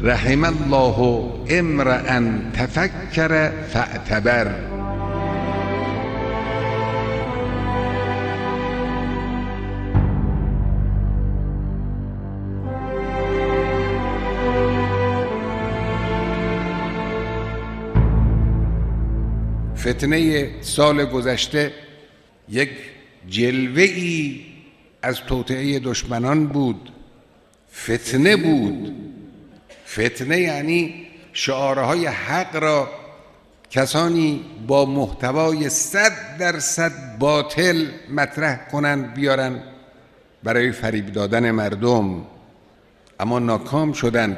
رحم الله امرأ تفکر فاعتبر. فتنه سال گذشته یک جلوه‌ای از توطئه دشمنان بود، فتنه بود. فتنه یعنی شعارهای حق را کسانی با محتوای 100% باطل مطرح کنند بیارن برای فریب دادن مردم، اما ناکام شدند.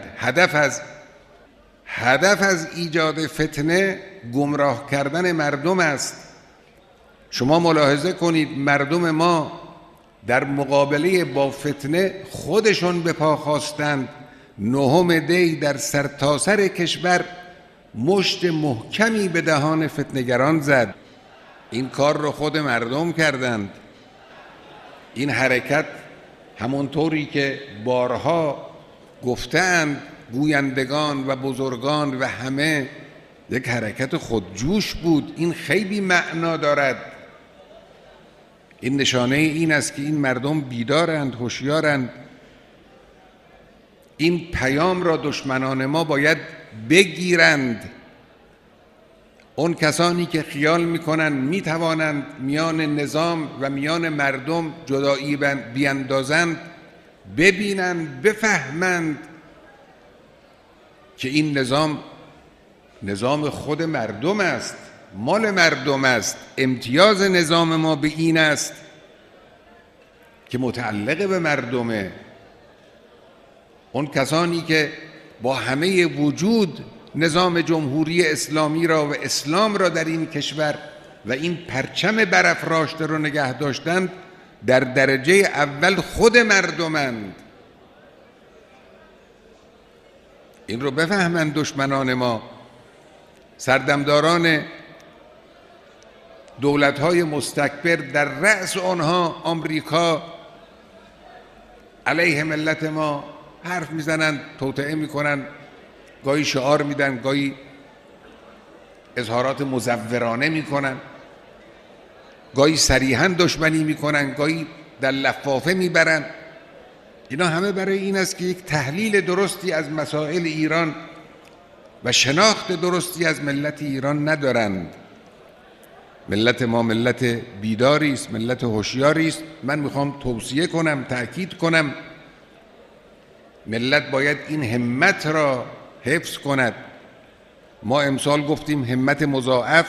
هدف از ایجاد فتنه گمراه کردن مردم است. شما ملاحظه کنید مردم ما در مقابله با فتنه خودشون به پا خواستند. 9 دی در سرتاسر کشور مشت محکمی به دهان فتنه‌گران زد. این کار رو خود مردم کردند. این حرکت همونطوری که بارها گفتند گویندگان و بزرگان و همه، یک حرکت خودجوش بود. این خیلی معنا دارد. این نشانه این است که این مردم بیدارند، هوشیارند. این پیام را دشمنان ما باید بگیرند. اون کسانی که خیال میکنند میتوانند میان نظام و میان مردم جدایی بیندازند، ببینند، بفهمند که این نظام خود مردم است، مال مردم است. امتیاز نظام ما به این است که متعلق به مردمه. اون کسانی که با همه وجود نظام جمهوری اسلامی را و اسلام را در این کشور و این پرچم برافراشته را نگه داشتند، در درجه اول خود مردمند. این رو بفهمند دشمنان ما. سردمداران دولت‌های مستکبر، در رأس آنها آمریکا، علیه ملت ما حرف میزنند، توطئه میکنند، گاهی شعار میدن، گاهی اظهارات مزورانه میکنند، گاهی صریحاً دشمنی میکنند، گاهی در لفافه میبرند. اینا همه برای این است که یک تحلیل درستی از مسائل ایران و شناخت درستی از ملت ایران ندارند. ملت ما ملت بیداری است، ملت هوشیاری است. من میخوام توصیه کنم، تأکید کنم، ملت باید این همت را حفظ کند. ما امسال گفتیم همت مضاعف.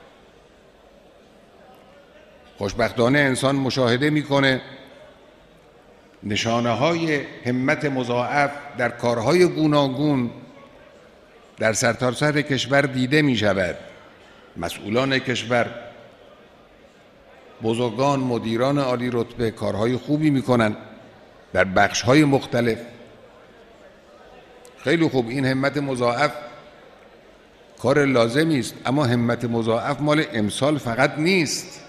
خوشبختانه انسان مشاهده میکنه نشانه های همت مضاعف در کارهای گوناگون در سرتاسر کشور دیده می شود. مسئولان کشور، بزرگان، مدیران عالی رتبه کارهای خوبی می کنند در بخش‌های مختلف. خیلی خوب، این همت مضاعف کار لازمی است، اما همت مضاعف مال امسال فقط نیست.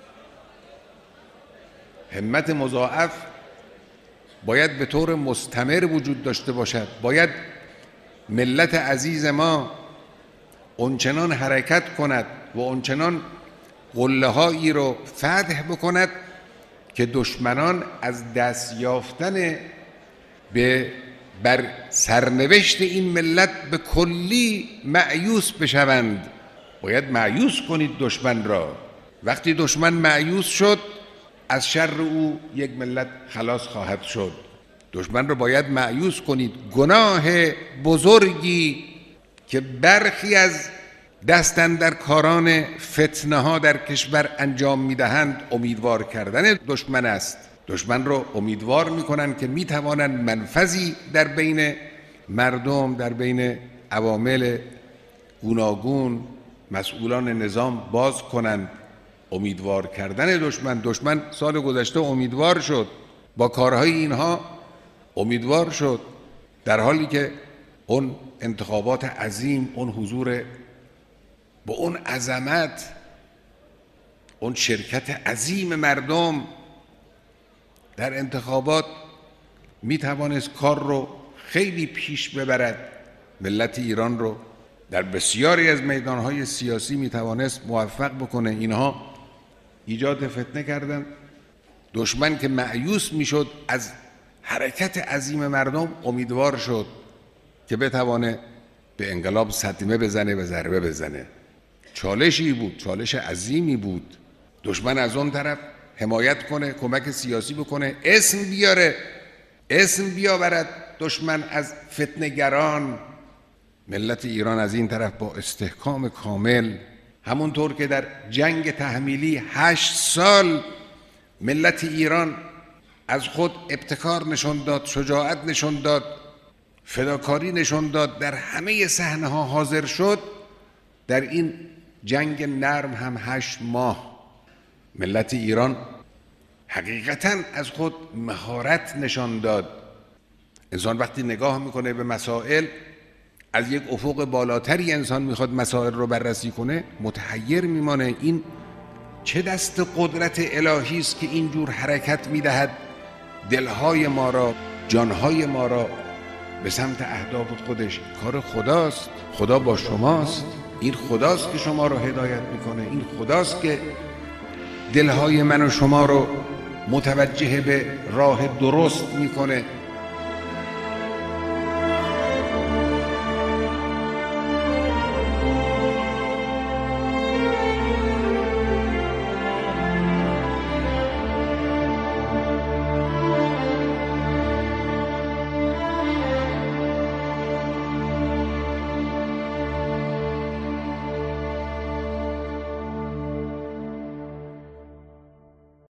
همت مضاعف باید به طور مستمر وجود داشته باشد. باید ملت عزیز ما اونچنان حرکت کند و اونچنان قله‌هایی رو فتح بکند که دشمنان از دست یافتن بر سرنوشت این ملت به کلی مأیوس بشوند. باید مأیوس کنید دشمن را. وقتی دشمن مأیوس شد، از شر او یک ملت خلاص خواهد شد. دشمن را باید مأیوس کنید. گناه بزرگی که برخی از دستاندر کاران فتنه ها در کشور انجام میدهند، امیدوار کردن دشمن است. دشمن را امیدوار میکنند که میتوانند منفذی در بین مردم، در بین عوامل گوناگون، مسئولان نظام باز کنند. امیدوار کردن دشمن سال گذشته امیدوار شد، با کارهای اینها امیدوار شد، در حالی که اون انتخابات عظیم، اون حضور با اون عظمت، اون شرکت عظیم مردم در انتخابات می توانست کار رو خیلی پیش ببرد ملت ایران رو. در بسیاری از میدانهای سیاسی میتوانست موفق بکنه. اینها ایجاد فتنه کردن. دشمن که مأیوس میشد از حرکت عظیم مردم امیدوار شد که بتوانه به انقلاب صدمه بزنه و ضربه بزنه. چالشی بود، چالش عظیمی بود. دشمن از اون طرف حمایت کنه، کمک سیاسی بکنه، اسم بیاره، اسم بیاورد دشمن از فتنه‌گران. ملت ایران از این طرف با استحکام کامل، همونطور که در جنگ تحمیلی 8 سال ملت ایران از خود ابتکار نشون داد، شجاعت نشون داد، فداکاری نشون داد، در همه صحنه‌ها حاضر شد، در این جنگ نرم هم 8 ماه ملت ایران حقیقتاً از خود مهارت نشان داد. انسان وقتی نگاه میکنه به مسائل از یک افق بالاتری، انسان میخواد مسائل رو بررسی کنه، متحیر میمانه. این چه دست قدرت الهی است که اینجور حرکت میدهد دلهای ما را، جانهای ما را به سمت اهداف خودش. کار خداست، خدا با شماست. این خداست که شما رو هدایت میکنه، این خداست که دلهای من و شما رو متوجه به راه درست میکنه.